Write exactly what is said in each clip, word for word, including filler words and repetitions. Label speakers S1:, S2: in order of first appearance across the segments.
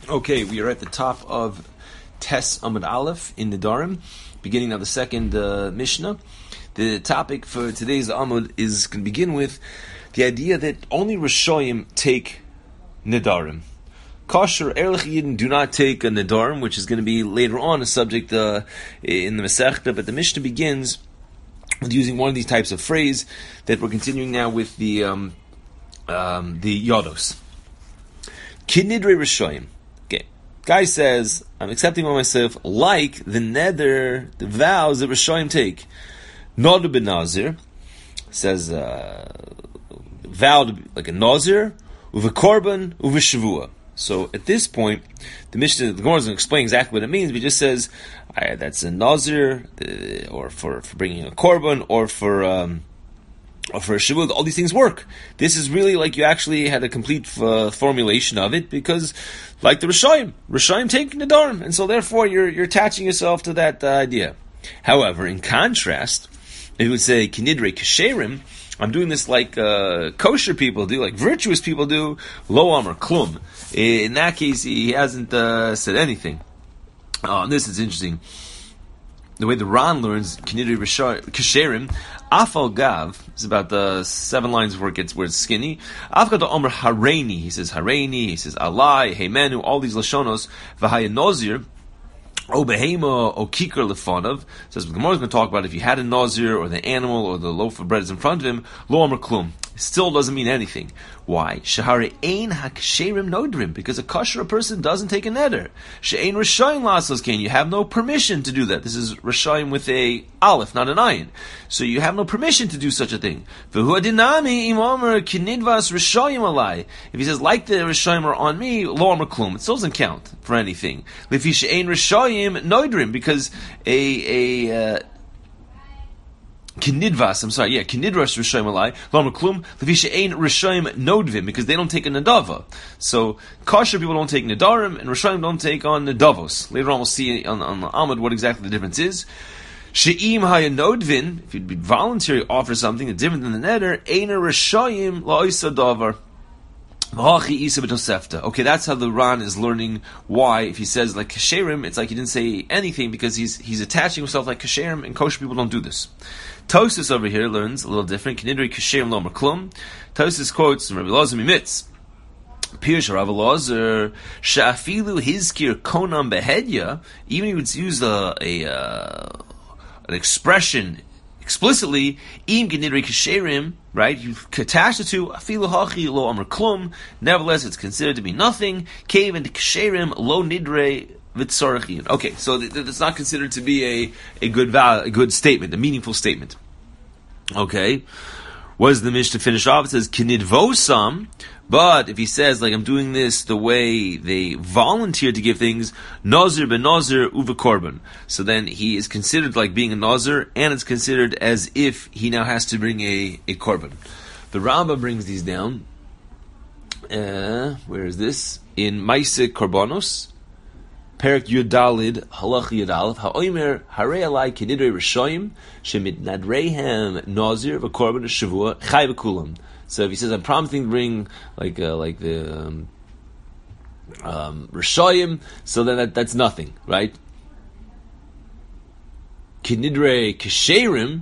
S1: Okay, we are at the top of Tes Amud Aleph in Nedarim, beginning of the second uh, Mishnah. The topic for today's Amud is going to begin with the idea that only Rishoyim take Nedarim. Kosher Erlich Yidden do not take a Nedarim, which is going to be later on a subject uh, in the Masechta, but the Mishnah begins with using one of these types of phrase that we're continuing now with the um, um, the Yodos. Kinidre Rishoyim. Guy says, I'm accepting on myself like the nether, the vows that Rishoyim take. Nodu ben Nazir says, uh, vowed like a Nazir, uve korban, uve shavua. So at this point, the Mishnah, the Gemara doesn't explain exactly what it means, but it just says, uh, that's a Nazir, uh, or for, for bringing a korban, or for, um, or for a shavua. All these things work. This is really like you actually had a complete uh, formulation of it, because like the Rishoyim, Rishoyim take Nedarim, and so therefore you're you're attaching yourself to that uh, idea. However, in contrast, it would say Kinidre Kesherim, I'm doing this like uh, kosher people do, like virtuous people do, Lo Amar Klum. In that case, he hasn't uh, said anything. Oh, and this is interesting. The way the Ran learns Kinidre Kesherim, Afal Gav is about the seven lines where it gets where it's skinny. Afka to Omer Hareini, he says Hareini, he says Alai, Heimenu, all these lashonos. V'haya Nozir, O Behema, O Kikar Lefonov. Says the Gemara is going to talk about if you had a Nozir or the animal or the loaf of bread is in front of him. Lo Omer Klum. Still doesn't mean anything. Why? Shehare ein haksherim nodrim, because a kosher person doesn't take a neder. She'ein Rishoyim lasos kain. You have no permission to do that. This is Rishoyim with a aleph, not an ayin. So you have no permission to do such a thing. V'hu adinami im omer kinidvas Rishoyim alai. If he says like the Rishoyim are on me, lo omer klum. It still doesn't count for anything. Lefi she'ein Rishoyim nodrim, because a a uh, Kinidvas, I'm sorry, yeah, Kinidras Rishoyim alai, Lama Klum, Levisha Ein Rishoyim Nodvim, because they don't take a Nadava. So, kosher people don't take Nedarim, and Rishoyim don't take on Nedavos. Later on we'll see on, on the Amud what exactly the difference is. She'im Haya Nodvin, if you'd be voluntary offer something that's different than the Neder, Einer Rishoyim La'isa Davar. Okay, that's how the Ran is learning why, if he says like Kesherim, it's like he didn't say anything, because he's he's attaching himself like Kesherim, and kosher people don't do this. Tosis over here learns a little different. Kinidri Kesherim Lo Omer Klum. Tosis quotes from Rabbi Elazar Mimitz. Pirush Rav Elazar Sha'afilu Hizkir Konam Behedya. Even he would use a, a uh, an expression explicitly, im genidrei kesherim, right? You attach it to afilu hachi lo amar klum. Nevertheless, it's considered to be nothing. Cave and kesherim lo nidrei vitzarachin. Okay, so th- th- it's not considered to be a a good val- a good statement, a meaningful statement. Okay, what does the Mishnah finish off? It says kinidvosam. But if he says, like, I'm doing this the way they volunteer to give things, Nazir ben Nazir uve korban. So then he is considered like being a Nazir, and it's considered as if he now has to bring a, a korban. The Rambam brings these down. Uh, where is this? In Maise Korbanos, Perak Yudalid, Halach Yudalef, Ha'omer, Harei Alai Kinidrei Rishoyim, Shemit Nadreihem Nazir v'korban Shavua, Chai v'kulam. So if he says, I'm promising to bring like uh, like the um, um, Rishoyim, so then that, that's nothing, right? Kinidre Kesherim,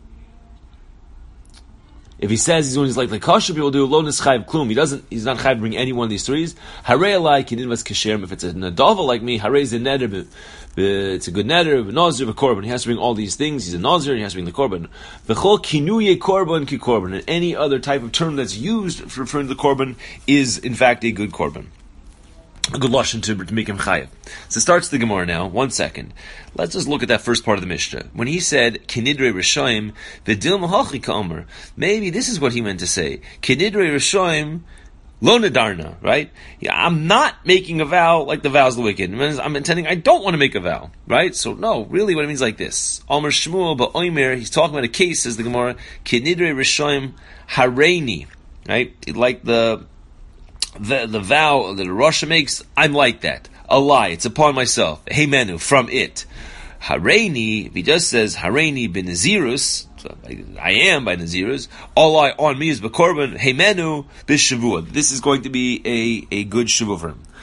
S1: if he says he's doing like the kosher people do, lo nischayv klum, he doesn't, he's not chayv to bring any one of these threes. Harei alai kinidvas kesherim, if it's a nadava like me, harei is a neder, it's a good neder, a nazir, a korban. He has to bring all these things. He's a nazir, and he has to bring the korban. V'chol kinuye korban ki korban, and any other type of term that's used for referring to the korban is in fact a good korban. A good lashon to, to make him chayav. So it starts the Gemara now. One second. Let's just look at that first part of the Mishnah. When he said, Kinidrei Rishoyim, v'dil mahachi ka'omer, maybe this is what he meant to say. Kinidrei Rishoyim, lo nedarna, right? Yeah, I'm not making a vow like the vows of the wicked. I'm intending, I don't want to make a vow, right? So no, really what it means is like this. Omer Shmuel ba'omer, he's talking about a case, says the Gemara, Kinidrei Rishoyim hareini, right? Like the The the vow that a Rasha makes, I'm like that. A lie, it's upon myself. Hey menu, from it. Hareini, if he just says Hareini bin Nazirus, so I, I am by Nazirus, all I on me is Bekorban, Hey menu, bis Shavua. This is going to be a, a good Shavua for him.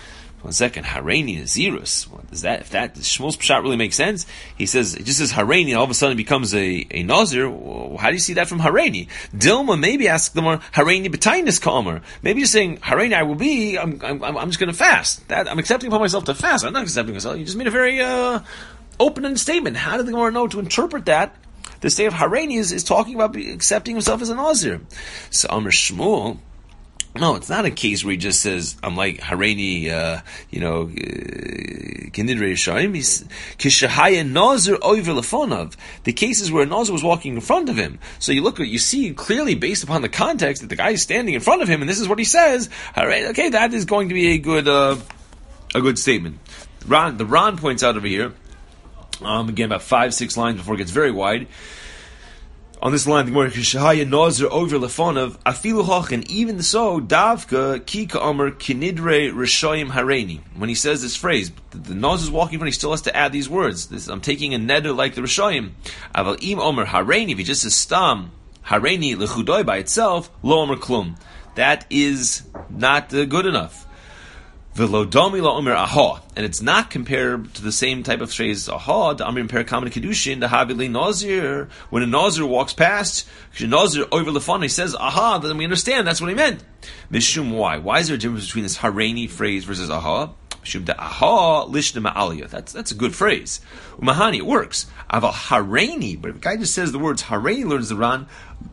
S1: One second, Hareini Nazirus. What is that? If that Shmuel's Pshat really makes sense, he says it just says Hareini, all of a sudden it becomes a, a Nazir. Well, how do you see that from Hareini? Dilma maybe ask them more Hareini B'tainis Ka'amar. Maybe just saying Hareini I will be. I'm I'm, I'm just going to fast. That I'm accepting upon myself to fast. I'm not accepting myself. You just made a very uh, open-ended statement. How did the Gemara know to interpret that? The state of Hareini is, is talking about accepting himself as a Nazir. So Amr Shmuel. No, it's not a case where he just says, I'm like Hareini, uh, you know, Kinidrei Yishayim. He's Kishahaya Nazir over Lefonov. The cases where a Nazir was walking in front of him. So you look at, you see clearly based upon the context that the guy is standing in front of him, and this is what he says. Okay, that is going to be a good, uh, a good statement. Ron, the Ron points out over here, um, again about five, six lines before it gets very wide. On this line, the Gemara Kishahaya Nazir over Lefonov Afilu Hoch, and even so, Davka Kika Omer Kinidre Rishoyim Hareini. When he says this phrase, the, the Nazir is walking in front, he still has to add these words. This, I'm taking a neder like the Rishoyim. Aval Im Omer Hareini, if he just says Stam Hareini Lechudoi by itself, Lo Omer Klum. That is not uh, good enough. V'lodomi lo omer aha, and it's not compared to the same type of phrase aha. The amrim perikamen kedushin the havili nazir. When a nazir walks past, nazir over lefon, he says aha. Then we understand that's what he meant. Mishum why? Why is there a difference between this hareini phrase versus aha? Mishum the aha lishna ma'aliyah. That's that's a good phrase. Umahani, it works. Aval hareini, but if a guy just says the words hareini, learns the Ran.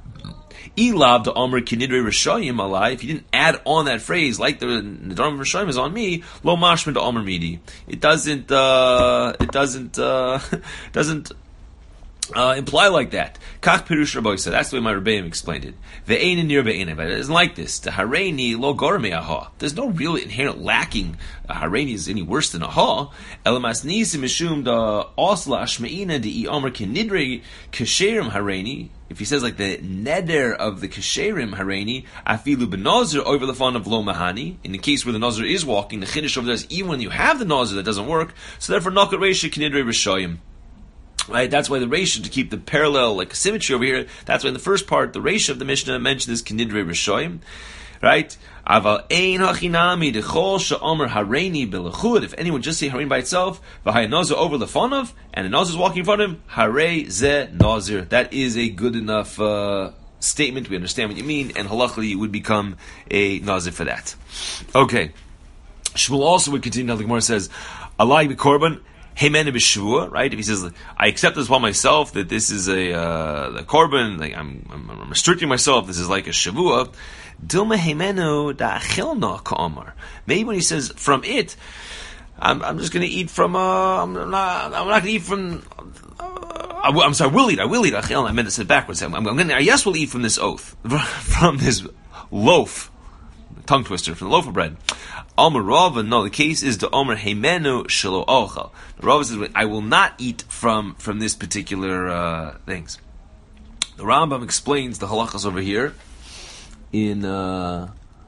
S1: Ilav the Omer Kinidrei Rishayim alai. If you didn't add on that phrase, like the Nedarim Rishayim is on me, lo mashman to Omer midi. It doesn't. Uh, it doesn't. Uh, doesn't uh, imply like that. Kach pirush Rabbi said. That's the way my Rebbeim explained it. Ve'ein nir ve'ein. But it isn't like this. The hareini lo gorme aha. There's no real inherent lacking. A hareini is any worse than aha. Elamas nisi mishum the osla ashmeina de Omer Kinidrei Kesherim hareini. If he says like the neder of the kesherim hareini, afilu benazir over the fun of lo mahani. In the case where the nazir is walking, the chiddush over there is even when you have the nazir that doesn't work. So therefore, nakat reisha kinidrei rishayim. Right, that's why the reisha, to keep the parallel like symmetry over here. That's why in the first part the reisha of the Mishnah mentions kinidrei rishayim. Right? Aval ein hachinami dechol she'omer hareini belechud. If anyone just say hareini by itself, v'hay nazir over lefonav, and the nazir is walking in front of him, harei ze nazir. That is a good enough uh, statement. We understand what you mean, and halachically you would become a nazir for that. Okay. Shmuel also would continue. Now the Gemara says, alai b'korban hemen b'shvua. Right? If he says, I accept this upon myself that this is a uh, the korban, like I'm, I'm, I'm restricting myself. This is like a shavua. Dilma hemenu da achilna ka'amar. Maybe when he says from it, I'm, I'm just going to eat from. Uh, I'm not. I'm not going to eat from. Uh, I, I'm sorry. I will eat. I will eat achilna. I meant to say it backwards. I'm, I'm going to. Yes, we'll eat from this oath, from this loaf, tongue twister, from the loaf of bread. Amar Rava. No, the case is the Omer hemenu shelo ochal. Rava says, I will not eat from from this particular uh, things. The Rambam explains the halachas over here. In uh,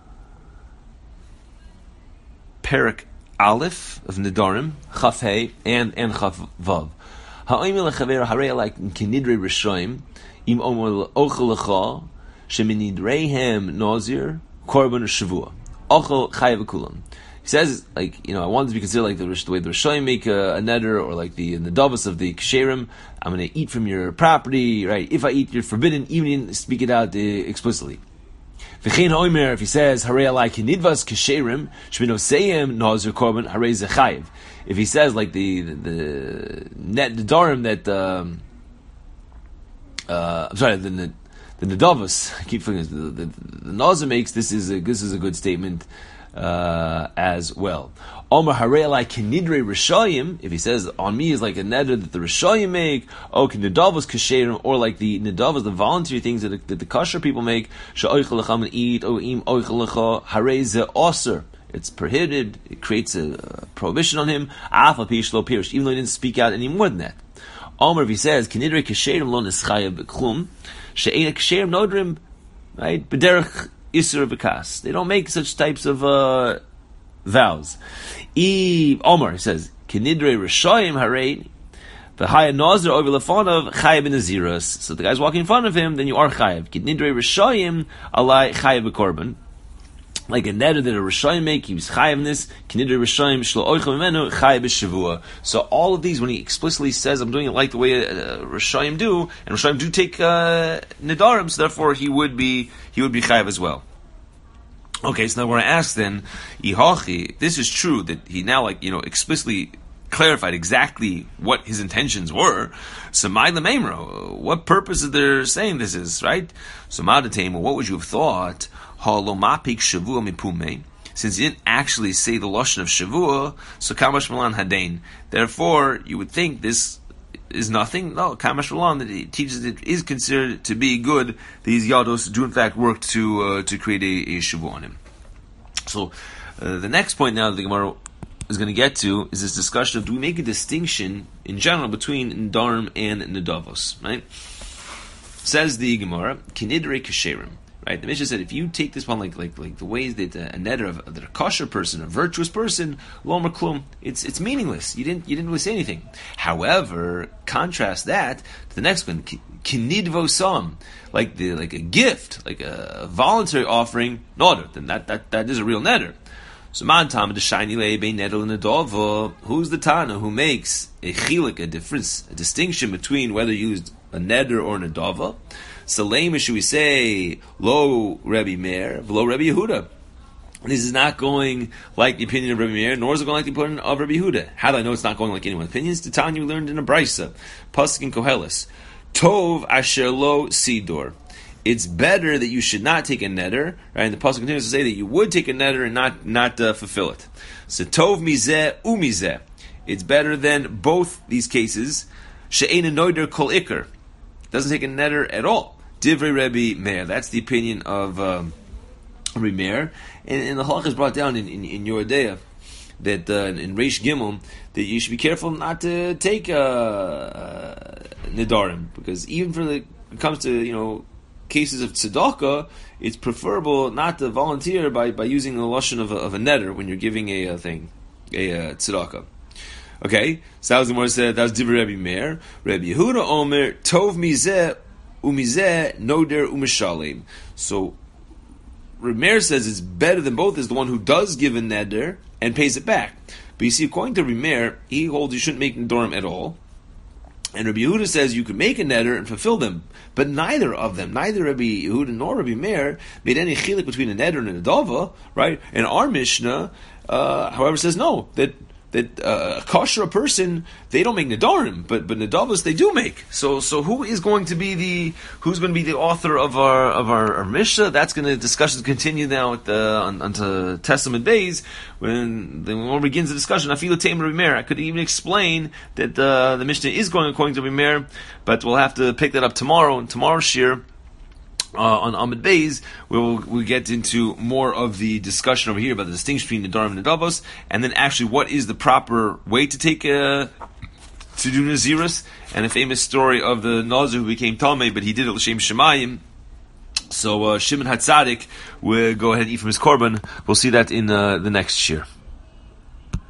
S1: Perak Aleph of Nedarim, Chaf Hey and and Chaf Vav. Ha'omer lechaver harei like kinidrei rishoyim im omer ochel lecha sheminidreihem nazir korban shavua ochel chayav kulam. He says, like, you know, I want it to be considered like the, the way the Rishoyim make a, a neder, or like the the davos of the ksherim. I'm going to eat from your property, right? If I eat, you're forbidden, even in speak it out uh, explicitly. V'chein ha'omer, if he says, harei alai kinidvas ksherim shminoseihem nazir korban harei zechayiv. If he says like the the, the net the darim that um, uh, I'm sorry, the the, the nedavos, I keep forgetting the, the, the nazir makes, this is a this is a good statement. Uh, as well. Omer harei alai kinidrei rishayim. If he says on me is like a neder that the rishayim make, oh kinidavos kasherim, or like the nidavos, the voluntary things that the, that the kosher people make. She'oichel lecha and eat, o im oichel lecha harei ze oser. It's prohibited. It creates a, a prohibition on him. Afa pish lo pirish, even though he didn't speak out any more than that. Omer, if he says kinidrei kasherim lo nischayev b'klum, she'ein kasherim nodrim, right? B'derech Isser B'kas. They don't make such types of uh, vows. E Omar, he says, Kinidrei Rishayim Harei V'haya Nazir Over Lefonav Chayav B'Naziros. So the guy's walking in front of him, then you are Chayav. Kinidrei Rishayim Alai Chayav B'Korban. like a neder that a Rishayim make, he was chayav in this. K'nidrei Rishayim shlo oichel mimenu chayav b'shavua. So all of these, when he explicitly says, "I'm doing it like the way uh, Rishayim do," and Rishayim do take uh, nedarim, so therefore he would be he would be chayav as well. Okay, so now we're going to ask then, Ihachi, this is true that he now like you know explicitly clarified exactly what his intentions were. So my lememro, what purpose is there saying this is right? So ma'adatem, what would you have thought? Halomapik shavua mipume. Since he didn't actually say the lashon of shavua, so kamash malan hadain. Therefore, you would think this is nothing. No, kamash malan that it teaches it is considered to be good. These yados do in fact work to uh, to create a, a shavua on him. So uh, the next point now that the Gemara is going to get to is this discussion of do we make a distinction in general between Nedarim and Nedavos, right? Says the Gemara, Kinidrei Kasherim. Right, the Mishnah said if you take this one like like like the ways that a neder of that a kosher person, a virtuous person, lomer klum, it's it's meaningless. You didn't you didn't really say anything. However, contrast that to the next one, kinidvosam, like the like a gift, like a voluntary offering, neder. Then that that that is a real neder. So man tam the shiny lay be neder and nedava. Who's the tana who makes a chilik, a difference, a distinction between whether you used a neder or a nedava? Salema, should we say, lo Rebbe Meir, lo Rebbe Yehuda? This is not going like the opinion of Rebbe Meir, nor is it going like the opinion of Rebbe Yehuda. How do I know it's not going like anyone's opinions? The Tanya we learned in a Brisa, Pasuk in Koheles. Tov asher lo sidor. It's better that you should not take a neder, right? And the Pasuk continues to say that you would take a neder and not, not uh, fulfill it. So tov mizeh umizeh. It's better than both these cases. She'ena noider kol ikar. Doesn't take a neder at all. Divrei Rebbe Meir. That's the opinion of um, Rebbe Meir. And, and the halach is brought down in, in, in Yoredeya that uh, in Reish Gimel that you should be careful not to take uh, uh, nedarim, because even for the when it comes to you know cases of tzedakah, it's preferable not to volunteer by, by using the lashon of a, of a neder when you're giving a, a thing, a, a tzedakah. Okay, so that was the one said that was Divrei Rebbe Meir. Rebbe Yehuda Omer Tov mizeh umizeh noder umishalim. So Rebbe Meir says it's better than both is the one who does give a neder and pays it back. But you see, according to Rebbe Meir, he holds you shouldn't make nedarim at all. And Rebbe Yehuda says you could make a neder and fulfill them, but neither of them, neither Rebbe Yehuda nor Rebbe Meir made any chilik between a neder and a nedava, right? And our Mishnah, uh, however, says no, that that uh, a kosher person, they don't make nedarim, but but nedavos they do make. So so who is going to be the who's going to be the author of our of our, our Mishnah? That's going to discussions continue now at the on, onto Testament Bays when the when one begins the discussion. Afilu Tamer Rebbe Meir. I could even explain that uh, the Mishnah is going according to Rebbe Meir, but we'll have to pick that up tomorrow and tomorrow's shir. Uh, on Amud Beis, we'll we'll get into more of the discussion over here about the distinction between Nedarim and Nedavos, and then actually what is the proper way to take uh, to do Nazirus, and a famous story of the Nazir who became Talmei, but he did it l'shem Shemayim. So uh, Shimon HaTzadik will go ahead and eat from his korban. We'll see that in uh, the next year.